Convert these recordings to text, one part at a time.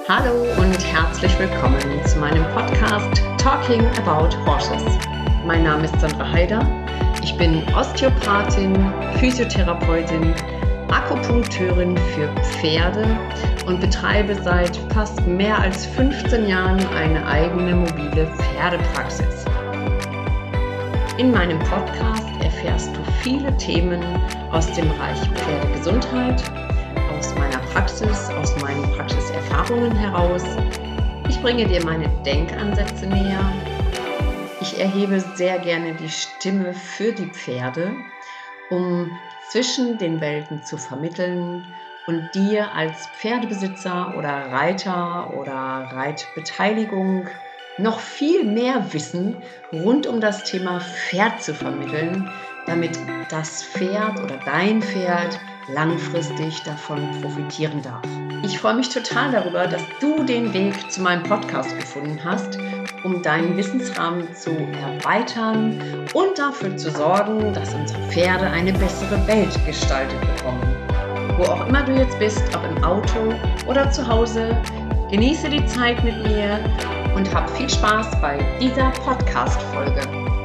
Hallo und herzlich willkommen zu meinem Podcast Talking About Horses. Mein Name ist Sandra Heider. Ich bin Osteopathin, Physiotherapeutin, Akupunkteurin für Pferde und betreibe seit fast mehr als 15 Jahren eine eigene mobile Pferdepraxis. In meinem Podcast erfährst du viele Themen aus dem Bereich Pferdegesundheit, aus meiner Praxis, aus meinen Praxiserfahrungen heraus. Ich bringe dir meine Denkansätze näher. Ich erhebe sehr gerne die Stimme für die Pferde, um zwischen den Welten zu vermitteln und dir als Pferdebesitzer oder Reiter oder Reitbeteiligung noch viel mehr Wissen rund um das Thema Pferd zu vermitteln, damit das Pferd oder dein Pferd langfristig davon profitieren darf. Ich freue mich total darüber, dass du den Weg zu meinem Podcast gefunden hast, um deinen Wissensrahmen zu erweitern und dafür zu sorgen, dass unsere Pferde eine bessere Welt gestaltet bekommen. Wo auch immer du jetzt bist, ob im Auto oder zu Hause, genieße die Zeit mit mir und hab viel Spaß bei dieser Podcast-Folge.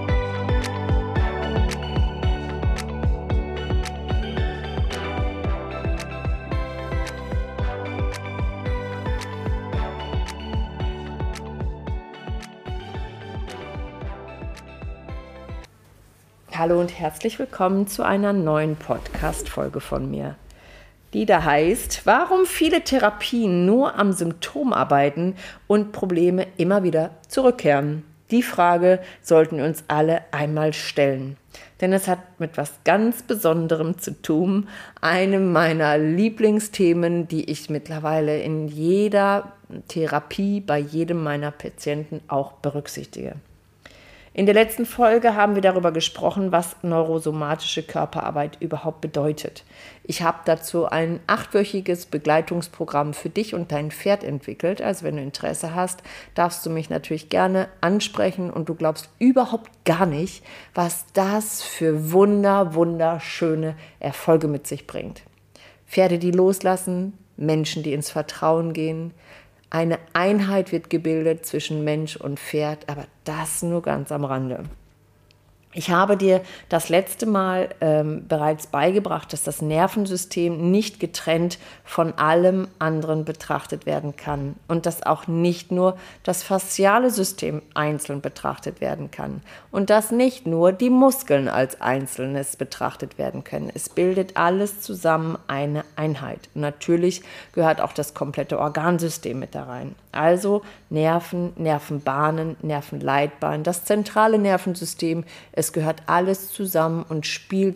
Hallo und herzlich willkommen zu einer neuen Podcast-Folge von mir, die da heißt, warum viele Therapien nur am Symptom arbeiten und Probleme immer wieder zurückkehren. Die Frage sollten wir uns alle einmal stellen, denn es hat mit was ganz Besonderem zu tun, einem meiner Lieblingsthemen, die ich mittlerweile in jeder Therapie bei jedem meiner Patienten auch berücksichtige. In der letzten Folge haben wir darüber gesprochen, was neurosomatische Körperarbeit überhaupt bedeutet. Ich habe dazu ein 8-wöchiges Begleitungsprogramm für dich und dein Pferd entwickelt. Also wenn du Interesse hast, darfst du mich natürlich gerne ansprechen und du glaubst überhaupt gar nicht, was das für wunderschöne Erfolge mit sich bringt. Pferde, die loslassen, Menschen, die ins Vertrauen gehen. Eine Einheit wird gebildet zwischen Mensch und Pferd, aber das nur ganz am Rande. Ich habe dir das letzte Mal bereits beigebracht, dass das Nervensystem nicht getrennt von allem anderen betrachtet werden kann und dass auch nicht nur das fasziale System einzeln betrachtet werden kann und dass nicht nur die Muskeln als Einzelnes betrachtet werden können. Es bildet alles zusammen eine Einheit. Und natürlich gehört auch das komplette Organsystem mit da rein. Also Nerven, Nervenbahnen, Nervenleitbahnen, das zentrale Nervensystem. Es gehört alles zusammen und spielt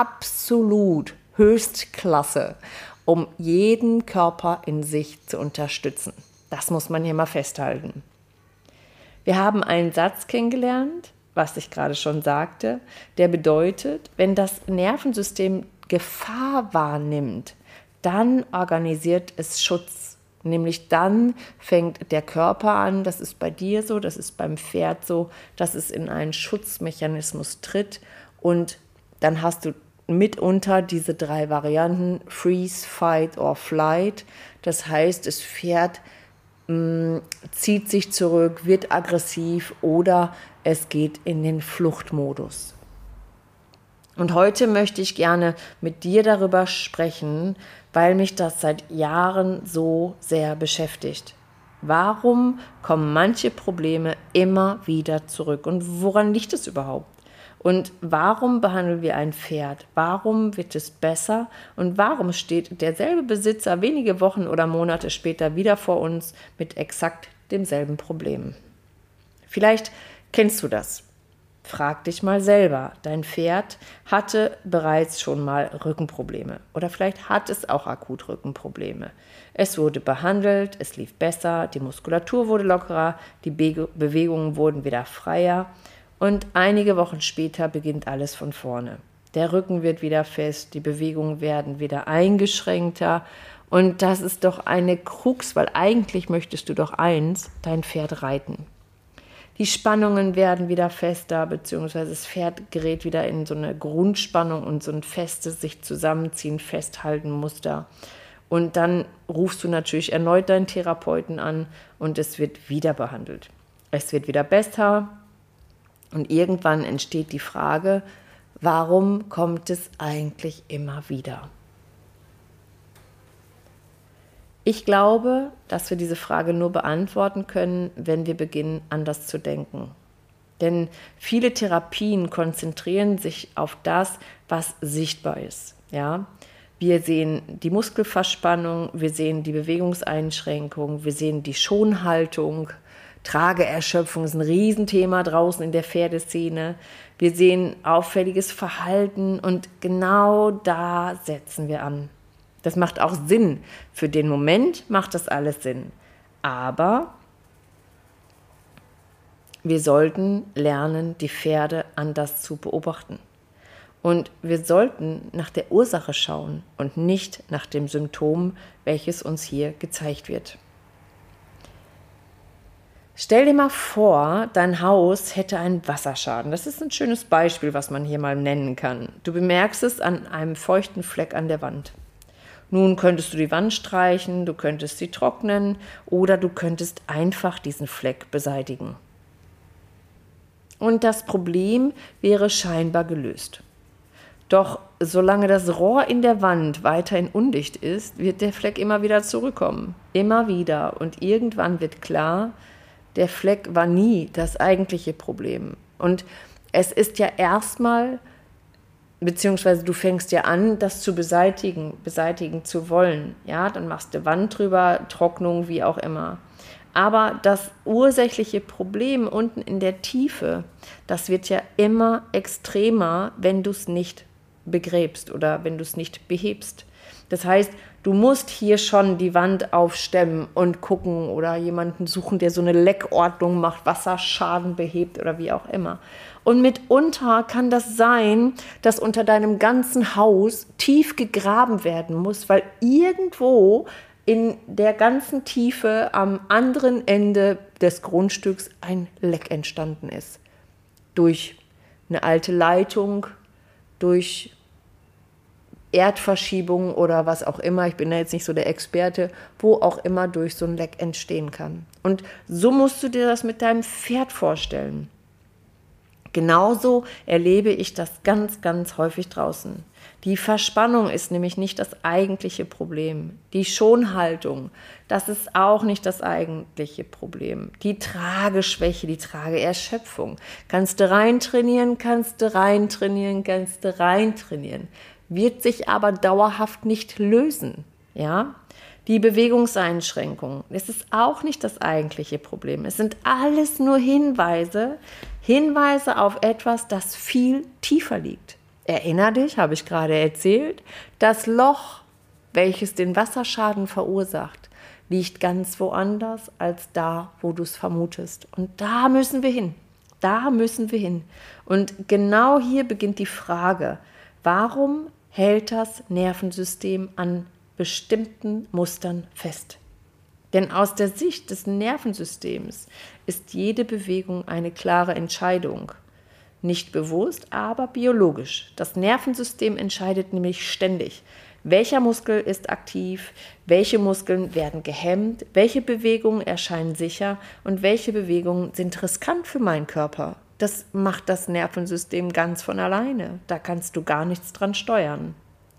absolut Höchstklasse, um jeden Körper in sich zu unterstützen. Das muss man hier mal festhalten. Wir haben einen Satz kennengelernt, was ich gerade schon sagte, der bedeutet, wenn das Nervensystem Gefahr wahrnimmt, dann organisiert es Schutz. Nämlich dann fängt der Körper an, das ist bei dir so, das ist beim Pferd so, dass es in einen Schutzmechanismus tritt und dann hast du mitunter diese 3 Varianten, Freeze, Fight or Flight. Das heißt, das Pferd zieht sich zurück, wird aggressiv oder es geht in den Fluchtmodus. Und heute möchte ich gerne mit dir darüber sprechen, weil mich das seit Jahren so sehr beschäftigt. Warum kommen manche Probleme immer wieder zurück und woran liegt es überhaupt? Und warum behandeln wir ein Pferd? Warum wird es besser? Und warum steht derselbe Besitzer wenige Wochen oder Monate später wieder vor uns mit exakt demselben Problem? Vielleicht kennst du das. Frag dich mal selber, dein Pferd hatte bereits schon mal Rückenprobleme oder vielleicht hat es auch akut Rückenprobleme. Es wurde behandelt, es lief besser, die Muskulatur wurde lockerer, die Bewegungen wurden wieder freier und einige Wochen später beginnt alles von vorne. Der Rücken wird wieder fest, die Bewegungen werden wieder eingeschränkter und das ist doch eine Krux, weil eigentlich möchtest du doch dein Pferd reiten. Die Spannungen werden wieder fester, beziehungsweise das Pferd gerät wieder in so eine Grundspannung und so ein festes sich zusammenziehen, festhalten Muster. Und dann rufst du natürlich erneut deinen Therapeuten an und es wird wieder behandelt. Es wird wieder besser und irgendwann entsteht die Frage, warum kommt es eigentlich immer wieder? Ich glaube, dass wir diese Frage nur beantworten können, wenn wir beginnen, anders zu denken. Denn viele Therapien konzentrieren sich auf das, was sichtbar ist. Ja? Wir sehen die Muskelverspannung, wir sehen die Bewegungseinschränkung, wir sehen die Schonhaltung, Trageerschöpfung ist ein Riesenthema draußen in der Pferdeszene. Wir sehen auffälliges Verhalten und genau da setzen wir an. Das macht auch Sinn. Für den Moment macht das alles Sinn. Aber wir sollten lernen, die Pferde anders zu beobachten. Und wir sollten nach der Ursache schauen und nicht nach dem Symptom, welches uns hier gezeigt wird. Stell dir mal vor, dein Haus hätte einen Wasserschaden. Das ist ein schönes Beispiel, was man hier mal nennen kann. Du bemerkst es an einem feuchten Fleck an der Wand. Nun könntest du die Wand streichen, du könntest sie trocknen oder du könntest einfach diesen Fleck beseitigen. Und das Problem wäre scheinbar gelöst. Doch solange das Rohr in der Wand weiterhin undicht ist, wird der Fleck immer wieder zurückkommen. Immer wieder. Und irgendwann wird klar, der Fleck war nie das eigentliche Problem. Und es ist ja erstmal, beziehungsweise du fängst ja an, das zu beseitigen zu wollen. Ja, dann machst du Wand drüber, Trocknung, wie auch immer. Aber das ursächliche Problem unten in der Tiefe, das wird ja immer extremer, wenn du es nicht begräbst oder wenn du es nicht behebst. Das heißt, du musst hier schon die Wand aufstemmen und gucken oder jemanden suchen, der so eine Leckordnung macht, Wasserschaden behebt oder wie auch immer. Und mitunter kann das sein, dass unter deinem ganzen Haus tief gegraben werden muss, weil irgendwo in der ganzen Tiefe am anderen Ende des Grundstücks ein Leck entstanden ist. Durch eine alte Leitung, durch Erdverschiebung oder was auch immer, ich bin da jetzt nicht so der Experte, wo auch immer durch so ein Leck entstehen kann. Und so musst du dir das mit deinem Pferd vorstellen. Genauso erlebe ich das ganz, ganz häufig draußen. Die Verspannung ist nämlich nicht das eigentliche Problem. Die Schonhaltung, das ist auch nicht das eigentliche Problem. Die Trageschwäche, die Trageerschöpfung. Kannst du reintrainieren, kannst du reintrainieren, kannst du reintrainieren. Wird sich aber dauerhaft nicht lösen. Ja? Die Bewegungseinschränkung, das ist auch nicht das eigentliche Problem. Es sind alles nur Hinweise auf etwas, das viel tiefer liegt. Erinner dich, habe ich gerade erzählt, das Loch, welches den Wasserschaden verursacht, liegt ganz woanders als da, wo du es vermutest. Und da müssen wir hin. Da müssen wir hin. Und genau hier beginnt die Frage, warum hält das Nervensystem an bestimmten Mustern fest? Denn aus der Sicht des Nervensystems ist jede Bewegung eine klare Entscheidung. Nicht bewusst, aber biologisch. Das Nervensystem entscheidet nämlich ständig, welcher Muskel ist aktiv, welche Muskeln werden gehemmt, welche Bewegungen erscheinen sicher und welche Bewegungen sind riskant für meinen Körper. Das macht das Nervensystem ganz von alleine. Da kannst du gar nichts dran steuern.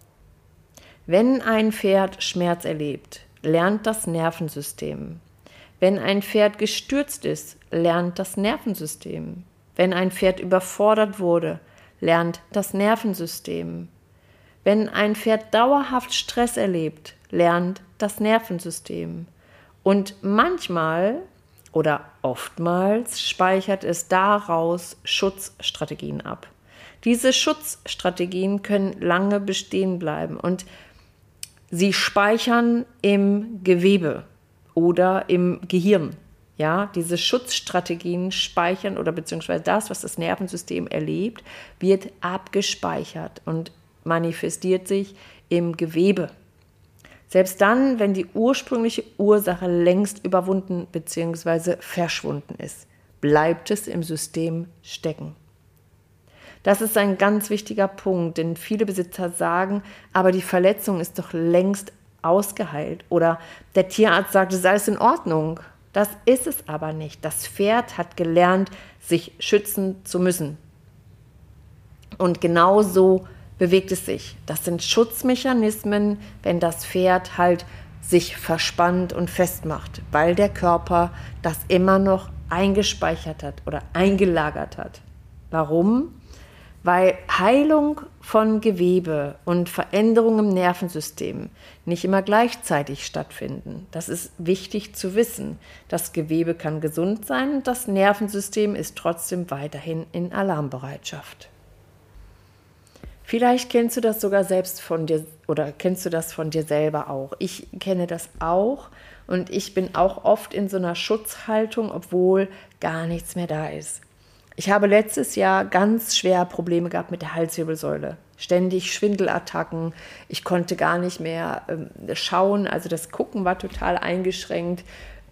Wenn ein Pferd Schmerz erlebt, lernt das Nervensystem. Wenn ein Pferd gestürzt ist, lernt das Nervensystem. Wenn ein Pferd überfordert wurde, lernt das Nervensystem. Wenn ein Pferd dauerhaft Stress erlebt, lernt das Nervensystem. Und manchmal oder oftmals speichert es daraus Schutzstrategien ab. Diese Schutzstrategien können lange bestehen bleiben und sie speichern im Gewebe oder im Gehirn. Ja, diese Schutzstrategien speichern oder beziehungsweise das, was das Nervensystem erlebt, wird abgespeichert und manifestiert sich im Gewebe. Selbst dann, wenn die ursprüngliche Ursache längst überwunden bzw. verschwunden ist, bleibt es im System stecken. Das ist ein ganz wichtiger Punkt, denn viele Besitzer sagen, aber die Verletzung ist doch längst ausgeheilt. Oder der Tierarzt sagt, es ist alles in Ordnung. Das ist es aber nicht. Das Pferd hat gelernt, sich schützen zu müssen. Und genau so bewegt es sich. Das sind Schutzmechanismen, wenn das Pferd halt sich verspannt und festmacht, weil der Körper das immer noch eingespeichert hat oder eingelagert hat. Warum? Weil Heilung von Gewebe und Veränderungen im Nervensystem nicht immer gleichzeitig stattfinden. Das ist wichtig zu wissen. Das Gewebe kann gesund sein und das Nervensystem ist trotzdem weiterhin in Alarmbereitschaft. Vielleicht kennst du das sogar selbst von dir oder kennst du das von dir selber auch. Ich kenne das auch und ich bin auch oft in so einer Schutzhaltung, obwohl gar nichts mehr da ist. Ich habe letztes Jahr ganz schwer Probleme gehabt mit der Halswirbelsäule. Ständig Schwindelattacken. Ich konnte gar nicht mehr schauen. Also das Gucken war total eingeschränkt.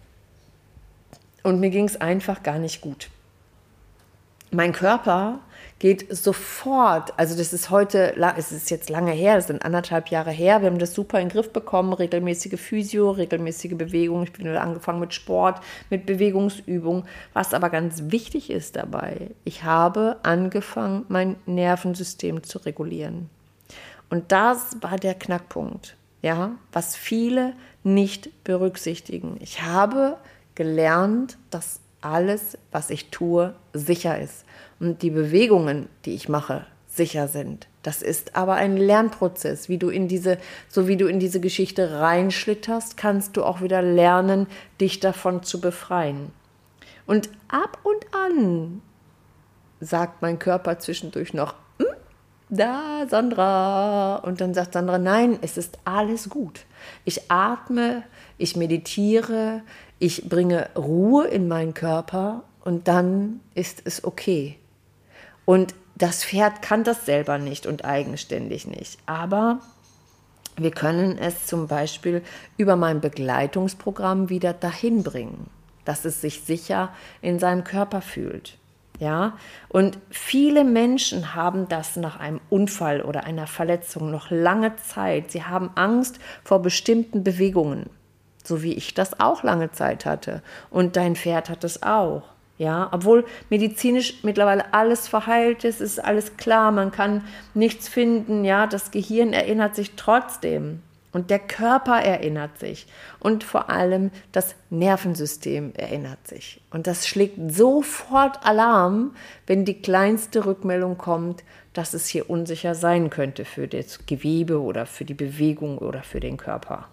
Und mir ging es einfach gar nicht gut. Mein Körper geht sofort, also das ist heute, es ist jetzt lange her, das sind 1,5 Jahre her, wir haben das super in den Griff bekommen, regelmäßige Physio, regelmäßige Bewegung, ich bin wieder angefangen mit Sport, mit Bewegungsübung, was aber ganz wichtig ist dabei, ich habe angefangen, mein Nervensystem zu regulieren. Und das war der Knackpunkt, ja, was viele nicht berücksichtigen. Ich habe gelernt, dass alles, was ich tue, sicher ist. Und die Bewegungen, die ich mache, sicher sind. Das ist aber ein Lernprozess. So wie du in diese Geschichte reinschlitterst, kannst du auch wieder lernen, dich davon zu befreien. Und ab und an sagt mein Körper zwischendurch noch, da, Sandra. Und dann sagt Sandra, nein, es ist alles gut. Ich atme, ich meditiere, ich bringe Ruhe in meinen Körper und dann ist es okay. Und das Pferd kann das selber nicht und eigenständig nicht. Aber wir können es zum Beispiel über mein Begleitungsprogramm wieder dahin bringen, dass es sich sicher in seinem Körper fühlt. Ja? Und viele Menschen haben das nach einem Unfall oder einer Verletzung noch lange Zeit. Sie haben Angst vor bestimmten Bewegungen, so wie ich das auch lange Zeit hatte. Und dein Pferd hat es auch. Ja, obwohl medizinisch mittlerweile alles verheilt ist, ist alles klar, man kann nichts finden, ja, das Gehirn erinnert sich trotzdem und der Körper erinnert sich und vor allem das Nervensystem erinnert sich. Und das schlägt sofort Alarm, wenn die kleinste Rückmeldung kommt, dass es hier unsicher sein könnte für das Gewebe oder für die Bewegung oder für den Körper.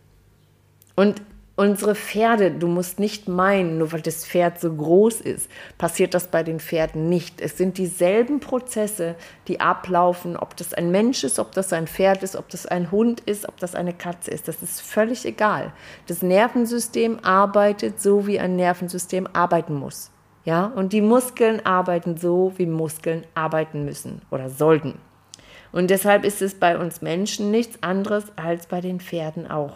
Und unsere Pferde, du musst nicht meinen, nur weil das Pferd so groß ist, passiert das bei den Pferden nicht. Es sind dieselben Prozesse, die ablaufen, ob das ein Mensch ist, ob das ein Pferd ist, ob das ein Hund ist, ob das eine Katze ist. Das ist völlig egal. Das Nervensystem arbeitet so, wie ein Nervensystem arbeiten muss. Ja? Und die Muskeln arbeiten so, wie Muskeln arbeiten müssen oder sollten. Und deshalb ist es bei uns Menschen nichts anderes als bei den Pferden auch.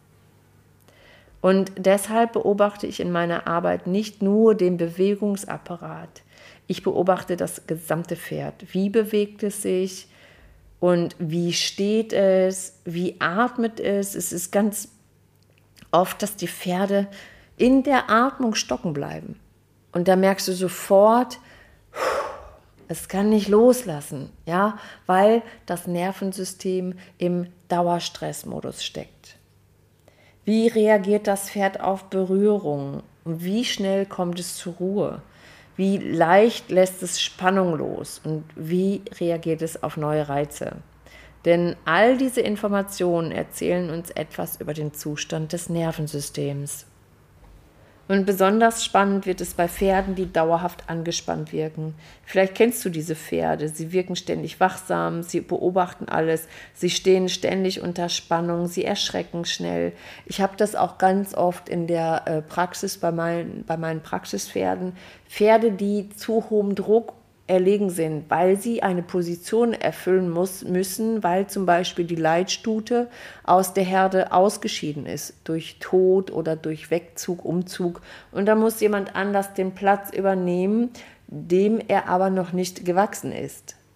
Und deshalb beobachte ich in meiner Arbeit nicht nur den Bewegungsapparat. Ich beobachte das gesamte Pferd. Wie bewegt es sich und wie steht es, wie atmet es. Es ist ganz oft, dass die Pferde in der Atmung stocken bleiben. Und da merkst du sofort, es kann nicht loslassen, ja, weil das Nervensystem im Dauerstressmodus steckt. Wie reagiert das Pferd auf Berührung? Und wie schnell kommt es zur Ruhe? Wie leicht lässt es Spannung los? Und wie reagiert es auf neue Reize? Denn all diese Informationen erzählen uns etwas über den Zustand des Nervensystems. Und besonders spannend wird es bei Pferden, die dauerhaft angespannt wirken. Vielleicht kennst du diese Pferde. Sie wirken ständig wachsam, sie beobachten alles, sie stehen ständig unter Spannung, sie erschrecken schnell. Ich habe das auch ganz oft in der Praxis bei meinen Praxispferden. Pferde, die zu hohem Druck erlegen sind, weil sie eine Position erfüllen müssen, weil zum Beispiel die Leitstute aus der Herde ausgeschieden ist, durch Tod oder durch Wegzug, Umzug. Und da muss jemand anders den Platz übernehmen, dem er aber noch nicht gewachsen ist.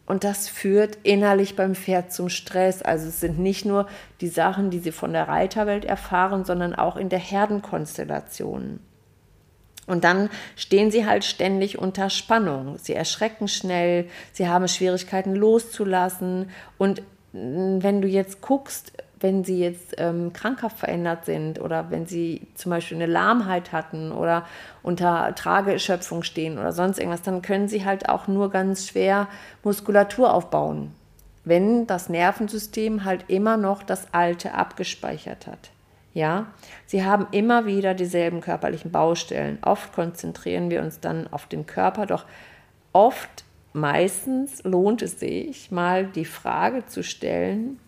Und das führt innerlich beim Pferd zum Stress. Also es sind nicht nur die Sachen, die sie von der Reiterwelt erfahren, sondern auch in der Herdenkonstellation. Und dann stehen sie halt ständig unter Spannung. Sie erschrecken schnell, sie haben Schwierigkeiten loszulassen. Und wenn du jetzt guckst, wenn sie jetzt krankhaft verändert sind oder wenn sie zum Beispiel eine Lahmheit hatten oder unter Trageerschöpfung stehen oder sonst irgendwas, dann können sie halt auch nur ganz schwer Muskulatur aufbauen, wenn das Nervensystem halt immer noch das Alte abgespeichert hat. Ja, sie haben immer wieder dieselben körperlichen Baustellen. Oft konzentrieren wir uns dann auf den Körper, doch meistens lohnt es sich, mal die Frage zu stellen,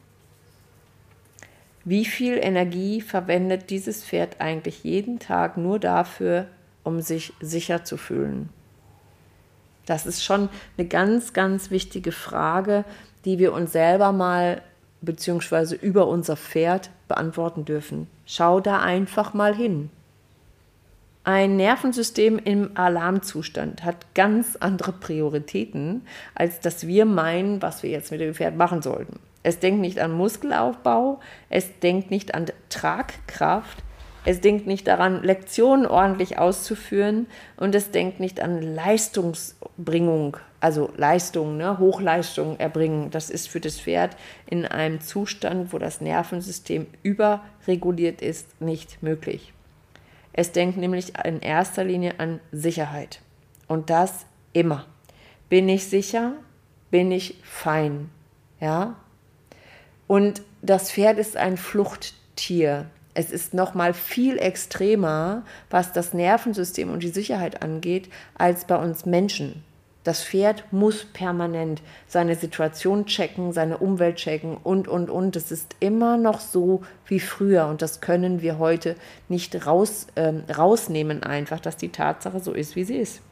wie viel Energie verwendet dieses Pferd eigentlich jeden Tag nur dafür, um sich sicher zu fühlen? Das ist schon eine ganz, ganz wichtige Frage, die wir uns selber mal beziehungsweise über unser Pferd beantworten dürfen. Schau da einfach mal hin. Ein Nervensystem im Alarmzustand hat ganz andere Prioritäten, als dass wir meinen, was wir jetzt mit dem Pferd machen sollten. Es denkt nicht an Muskelaufbau, es denkt nicht an Tragkraft, es denkt nicht daran, Lektionen ordentlich auszuführen und es denkt nicht an Leistungsbringung, also Leistung, Hochleistung erbringen. Das ist für das Pferd in einem Zustand, wo das Nervensystem überreguliert ist, nicht möglich. Es denkt nämlich in erster Linie an Sicherheit und das immer. Bin ich sicher? Bin ich fein? Ja? Und das Pferd ist ein Fluchttier. Es ist noch mal viel extremer, was das Nervensystem und die Sicherheit angeht, als bei uns Menschen. Das Pferd muss permanent seine Situation checken, seine Umwelt checken und. Es ist immer noch so wie früher und das können wir heute nicht rausnehmen einfach, dass die Tatsache so ist, wie sie ist.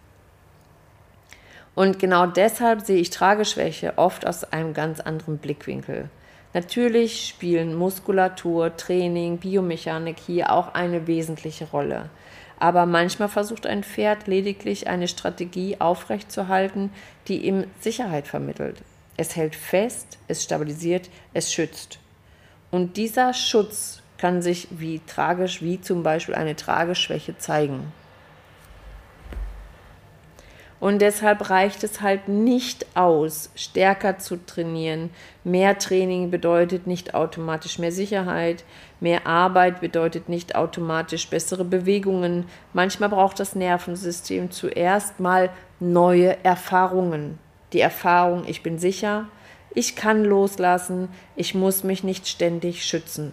Und genau deshalb sehe ich Trageschwäche oft aus einem ganz anderen Blickwinkel. Natürlich spielen Muskulatur, Training, Biomechanik hier auch eine wesentliche Rolle. Aber manchmal versucht ein Pferd lediglich eine Strategie aufrechtzuerhalten, die ihm Sicherheit vermittelt. Es hält fest, es stabilisiert, es schützt. Und dieser Schutz kann sich wie zum Beispiel eine Trageschwäche zeigen. Und deshalb reicht es halt nicht aus, stärker zu trainieren. Mehr Training bedeutet nicht automatisch mehr Sicherheit. Mehr Arbeit bedeutet nicht automatisch bessere Bewegungen. Manchmal braucht das Nervensystem zuerst mal neue Erfahrungen. Die Erfahrung, ich bin sicher, ich kann loslassen, ich muss mich nicht ständig schützen.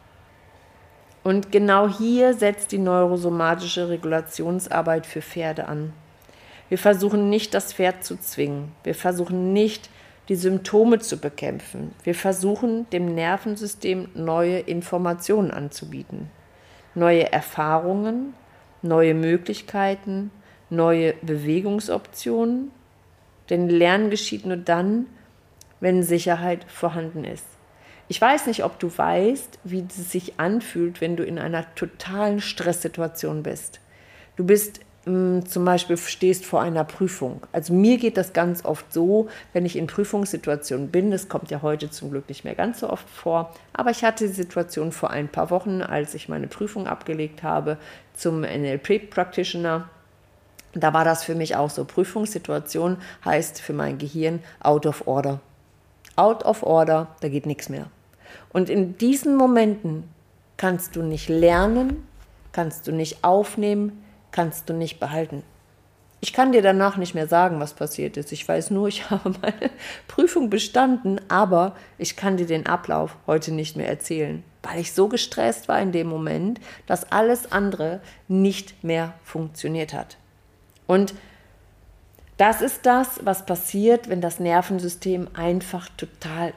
Und genau hier setzt die neurosomatische Regulationsarbeit für Pferde an. Wir versuchen nicht, das Pferd zu zwingen. Wir versuchen nicht, die Symptome zu bekämpfen. Wir versuchen, dem Nervensystem neue Informationen anzubieten. Neue Erfahrungen, neue Möglichkeiten, neue Bewegungsoptionen. Denn Lernen geschieht nur dann, wenn Sicherheit vorhanden ist. Ich weiß nicht, ob du weißt, wie es sich anfühlt, wenn du in einer totalen Stresssituation bist. Du bist zum Beispiel stehst vor einer Prüfung. Also mir geht das ganz oft so, wenn ich in Prüfungssituationen bin, das kommt ja heute zum Glück nicht mehr ganz so oft vor, aber ich hatte die Situation vor ein paar Wochen, als ich meine Prüfung abgelegt habe zum NLP-Practitioner. Da war das für mich auch so. Prüfungssituation heißt für mein Gehirn out of order. Out of order, da geht nichts mehr. Und in diesen Momenten kannst du nicht lernen, kannst du nicht aufnehmen, kannst du nicht behalten. Ich kann dir danach nicht mehr sagen, was passiert ist. Ich weiß nur, ich habe meine Prüfung bestanden, aber ich kann dir den Ablauf heute nicht mehr erzählen, weil ich so gestresst war in dem Moment, dass alles andere nicht mehr funktioniert hat. Und das ist das, was passiert, wenn das Nervensystem einfach total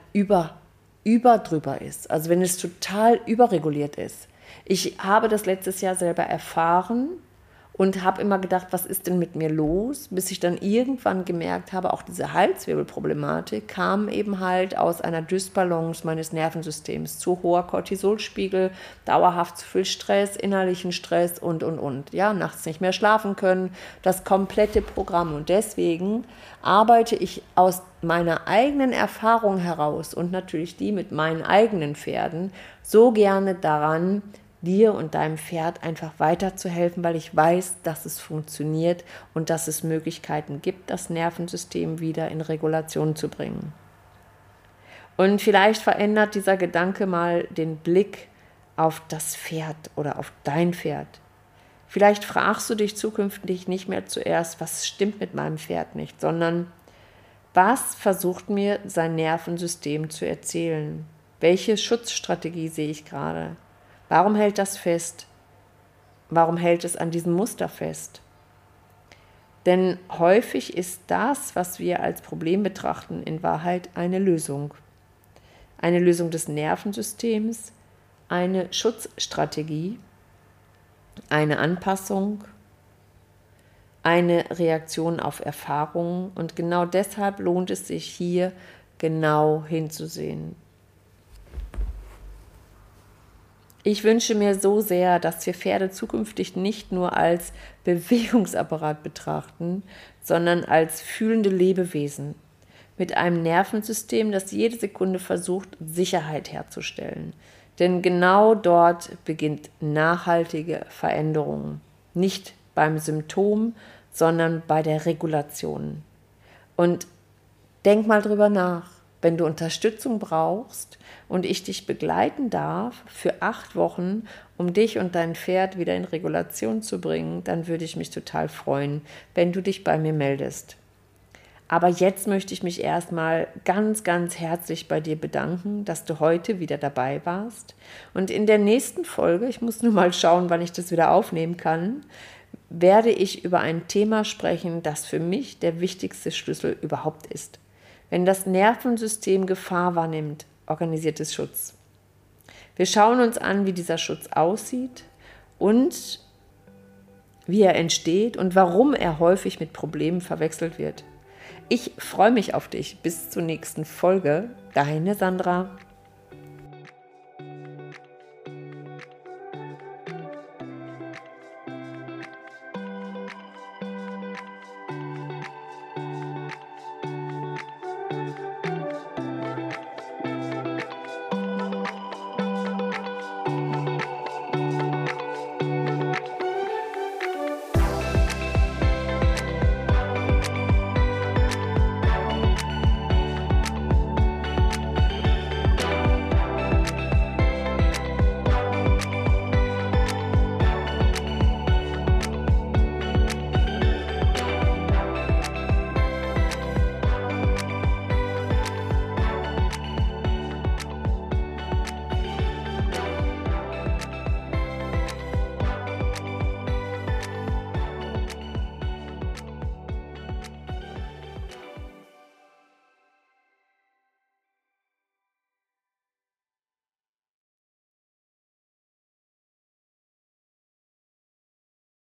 drüber ist. Also wenn es total überreguliert ist. Ich habe das letztes Jahr selber erfahren. und habe immer gedacht, was ist denn mit mir los? Bis ich dann irgendwann gemerkt habe, auch diese Halswirbelproblematik kam eben halt aus einer Dysbalance meines Nervensystems. Zu hoher Cortisolspiegel, dauerhaft zu viel Stress, innerlichen Stress und. Ja, nachts nicht mehr schlafen können, das komplette Programm. Und deswegen arbeite ich aus meiner eigenen Erfahrung heraus und natürlich die mit meinen eigenen Pferden so gerne daran, dir und deinem Pferd einfach weiterzuhelfen, weil ich weiß, dass es funktioniert und dass es Möglichkeiten gibt, das Nervensystem wieder in Regulation zu bringen. Und vielleicht verändert dieser Gedanke mal den Blick auf das Pferd oder auf dein Pferd. Vielleicht fragst du dich zukünftig nicht mehr zuerst, was stimmt mit meinem Pferd nicht, sondern was versucht mir sein Nervensystem zu erzählen? Welche Schutzstrategie sehe ich gerade? Warum hält das fest? Warum hält es an diesem Muster fest? Denn häufig ist das, was wir als Problem betrachten, in Wahrheit eine Lösung. Eine Lösung des Nervensystems, eine Schutzstrategie, eine Anpassung, eine Reaktion auf Erfahrungen. Und genau deshalb lohnt es sich hier genau hinzusehen. Ich wünsche mir so sehr, dass wir Pferde zukünftig nicht nur als Bewegungsapparat betrachten, sondern als fühlende Lebewesen mit einem Nervensystem, das jede Sekunde versucht, Sicherheit herzustellen. Denn genau dort beginnt nachhaltige Veränderung. Nicht beim Symptom, sondern bei der Regulation. Und denk mal drüber nach. Wenn du Unterstützung brauchst und ich dich begleiten darf für 8 Wochen, um dich und dein Pferd wieder in Regulation zu bringen, dann würde ich mich total freuen, wenn du dich bei mir meldest. Aber jetzt möchte ich mich erstmal ganz, ganz herzlich bei dir bedanken, dass du heute wieder dabei warst. Und in der nächsten Folge, ich muss nur mal schauen, wann ich das wieder aufnehmen kann, werde ich über ein Thema sprechen, das für mich der wichtigste Schlüssel überhaupt ist. Wenn das Nervensystem Gefahr wahrnimmt, organisiertes Schutz. Wir schauen uns an, wie dieser Schutz aussieht und wie er entsteht und warum er häufig mit Problemen verwechselt wird. Ich freue mich auf dich. Bis zur nächsten Folge. Deine Sandra.